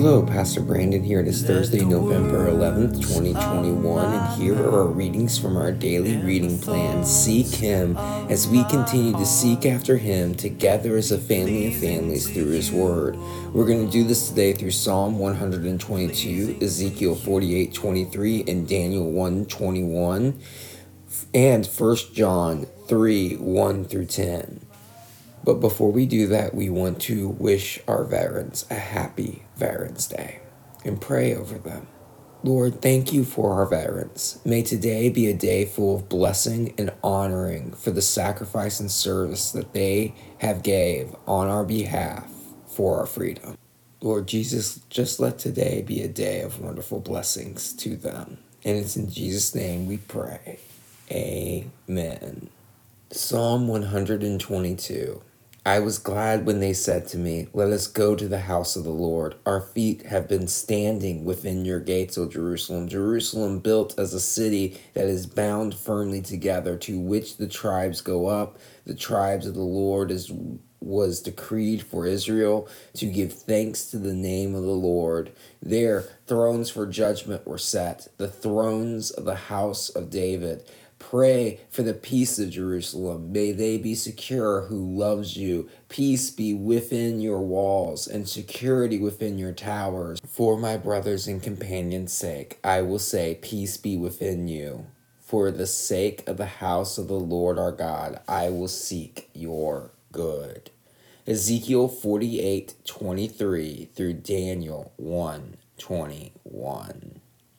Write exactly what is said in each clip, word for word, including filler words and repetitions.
Hello, Pastor Brandon here. It is Thursday, November eleventh, twenty twenty-one, and here are our readings from our daily reading plan. Seek Him as we continue to seek after Him together as a family of families through His Word. We're going to do this today through Psalm one hundred twenty-two, Ezekiel forty-eight twenty-three, and Daniel one twenty-one, and First John three one through ten. But before we do that, we want to wish our veterans a happy Veterans Day and pray over them. Lord, thank you for our veterans. May today be a day full of blessing and honoring for the sacrifice and service that they have gave on our behalf for our freedom. Lord Jesus, just let today be a day of wonderful blessings to them. And it's in Jesus' name we pray. Amen. Psalm one hundred twenty-two. I was glad when they said to me, "Let us go to the house of the Lord. Our feet have been standing within your gates, O Jerusalem. Jerusalem built as a city that is bound firmly together, to which the tribes go up. The tribes of the Lord is was decreed for Israel to give thanks to the name of the Lord. There thrones for judgment were set, the thrones of the house of David. Pray for the peace of Jerusalem. May they be secure who loves you. Peace be within your walls and security within your towers. For my brothers and companions' sake, I will say, peace be within you. For the sake of the house of the Lord our God, I will seek your good." Ezekiel forty-eight twenty-three through Daniel one twenty-one.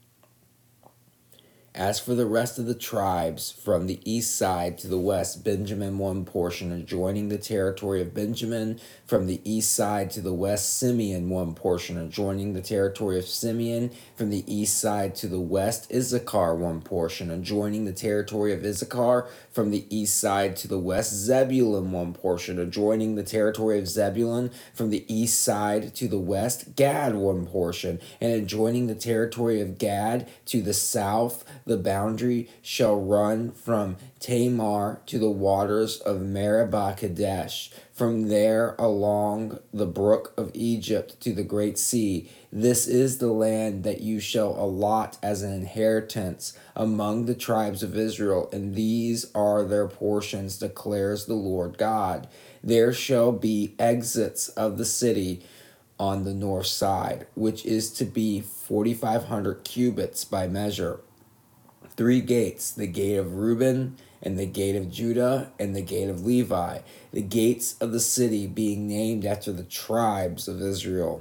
As for the rest of the tribes, from the east side to the west, Benjamin one portion adjoining the territory of Benjamin. From the east side to the west, Simeon one portion adjoining the territory of Simeon. From the east side to the west, Issachar one portion adjoining the territory of Issachar. From the east side to the west, Zebulun one portion adjoining the territory of Zebulun. From the east side to the west, Gad one portion, and adjoining the territory of Gad. To the south, the boundary shall run from Tamar to the waters of Meribah Kadesh, from there along the brook of Egypt to the great sea. This is the land that you shall allot as an inheritance among the tribes of Israel, and these are their portions, declares the Lord God. There shall be exits of the city on the north side, which is to be forty-five hundred cubits by measure. Three gates, the gate of Reuben, and the gate of Judah, and the gate of Levi, the gates of the city being named after the tribes of Israel.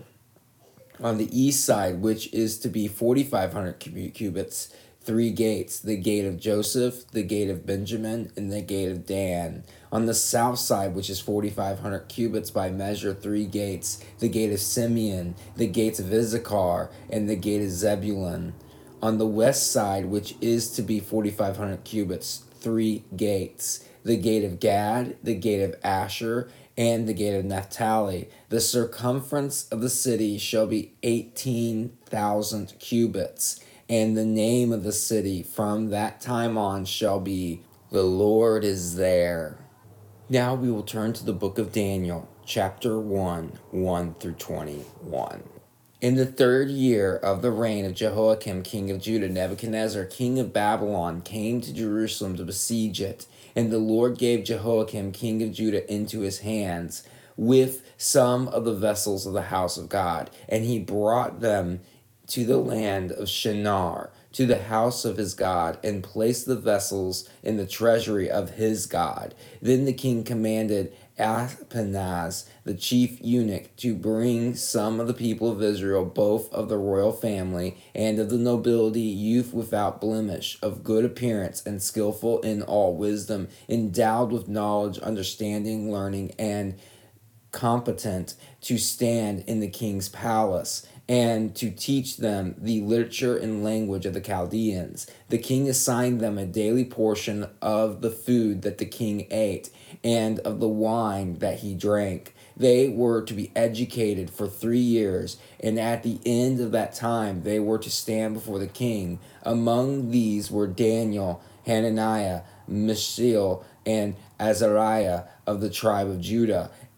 On the east side, which is to be forty-five hundred cubits, three gates, the gate of Joseph, the gate of Benjamin, and the gate of Dan. On the south side, which is forty-five hundred cubits by measure, three gates, the gate of Simeon, the gates of Issachar, and the gate of Zebulun. On the west side, which is to be forty-five hundred cubits, three gates, the gate of Gad, the gate of Asher, and the gate of Naphtali. The circumference of the city shall be eighteen thousand cubits, and the name of the city from that time on shall be, "The Lord is there." Now we will turn to the book of Daniel, chapter one, one through twenty-one. In the third year of the reign of Jehoiakim, king of Judah, Nebuchadnezzar, king of Babylon, came to Jerusalem to besiege it. And the Lord gave Jehoiakim, king of Judah, into his hands, with some of the vessels of the house of God. And he brought them to the land of Shinar, to the house of his God, and placed the vessels in the treasury of his God. Then the king commanded Ashpenaz, the chief eunuch, to bring some of the people of Israel, both of the royal family and of the nobility, youth without blemish, of good appearance, and skillful in all wisdom, endowed with knowledge, understanding, learning, and competent to stand in the king's palace, and to teach them the literature and language of the Chaldeans. The king assigned them a daily portion of the food that the king ate, and of the wine that he drank. They were to be educated for three years, and at the end of that time they were to stand before the king. Among these were Daniel, Hananiah, Mishael, and Azariah of the tribe of Judah,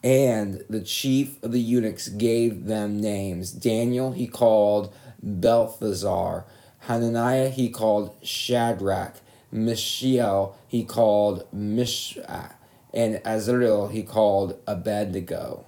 And the chief of the eunuchs gave them names. Daniel he called Belteshazzar. Hananiah he called Shadrach. Mishael he called Meshach. And Azrael he called Abednego.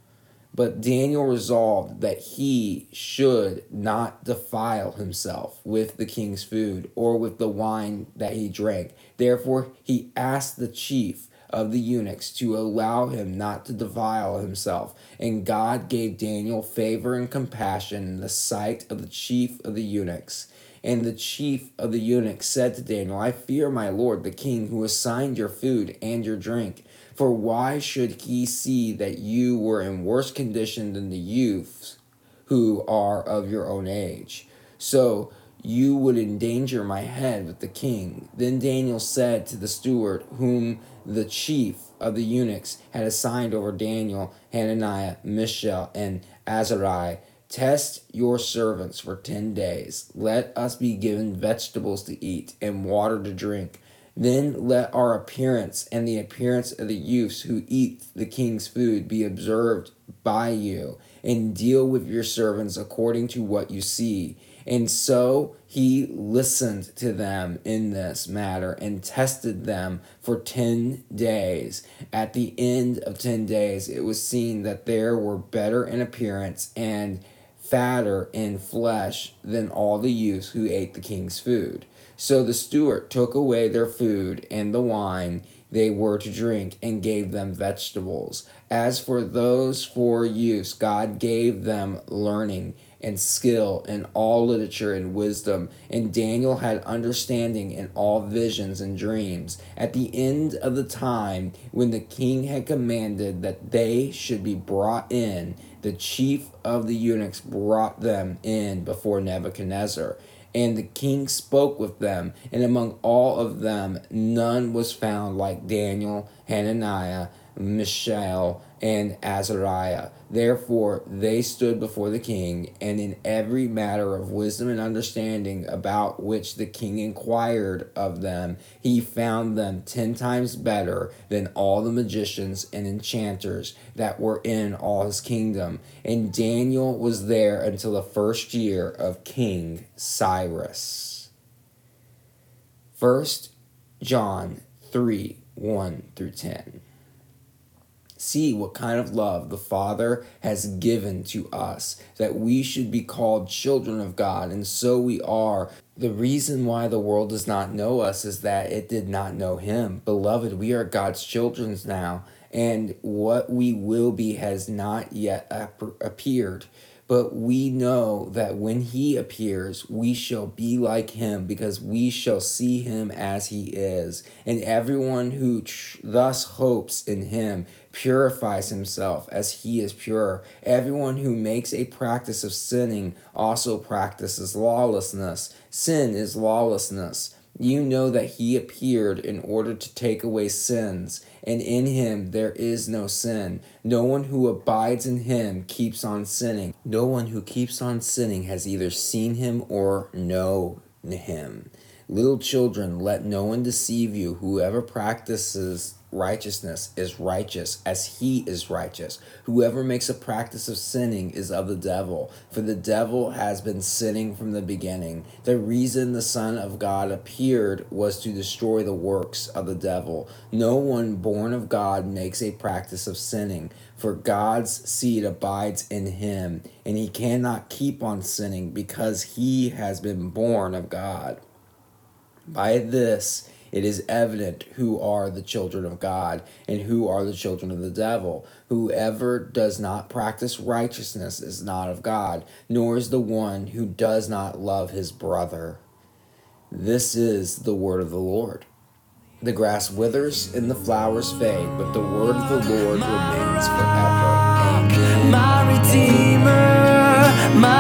But Daniel resolved that he should not defile himself with the king's food or with the wine that he drank. Therefore he asked the chief of the eunuchs to allow him not to defile himself. And God gave Daniel favor and compassion in the sight of the chief of the eunuchs. And the chief of the eunuchs said to Daniel, I fear my lord the king, who assigned your food and your drink. For why should he see that you were in worse condition than the youths who are of your own age? So you would endanger my head with the king. Then Daniel said to the steward, whom the chief of the eunuchs had assigned over Daniel, Hananiah, Mishael, and Azariah, test your servants for ten days. Let us be given vegetables to eat and water to drink. Then let our appearance and the appearance of the youths who eat the king's food be observed by you, and deal with your servants according to what you see. And so he listened to them in this matter and tested them for ten days. At the end of ten days, it was seen that there were better in appearance and fatter in flesh than all the youths who ate the king's food. So the steward took away their food and the wine they were to drink and gave them vegetables. As for those four youths, God gave them learning and skill in all literature and wisdom, and Daniel had understanding in all visions and dreams. At the end of the time, when the king had commanded that they should be brought in, the chief of the eunuchs brought them in before Nebuchadnezzar. And the king spoke with them, and among all of them none was found like Daniel, Hananiah, Mishael, and Azariah. Therefore they stood before the king, and in every matter of wisdom and understanding about which the king inquired of them, he found them ten times better than all the magicians and enchanters that were in all his kingdom. And Daniel was there until the first year of King Cyrus. First John three, one through ten. See what kind of love the Father has given to us, that we should be called children of God, and so we are. The reason why the world does not know us is that it did not know him. Beloved, we are God's children now, and what we will be has not yet ap- appeared. But we know that when he appears, we shall be like him, because we shall see him as he is. And everyone who tr- thus hopes in him purifies himself as he is pure. Everyone who makes a practice of sinning also practices lawlessness. Sin is lawlessness. You know that he appeared in order to take away sins, and in him there is no sin. No one who abides in him keeps on sinning. No one who keeps on sinning has either seen him or known him. Little children, let no one deceive you. Whoever practices righteousness is righteous as he is righteous. Whoever makes a practice of sinning is of the devil, for the devil has been sinning from the beginning. The reason the Son of God appeared was to destroy the works of the devil. No one born of God makes a practice of sinning, for God's seed abides in him, and he cannot keep on sinning because he has been born of God. By this it is evident who are the children of God and who are the children of the devil. Whoever does not practice righteousness is not of God, nor is the one who does not love his brother. This is the word of the Lord. The grass withers and the flowers fade, but the word of the Lord remains forever. Amen. My Redeemer, my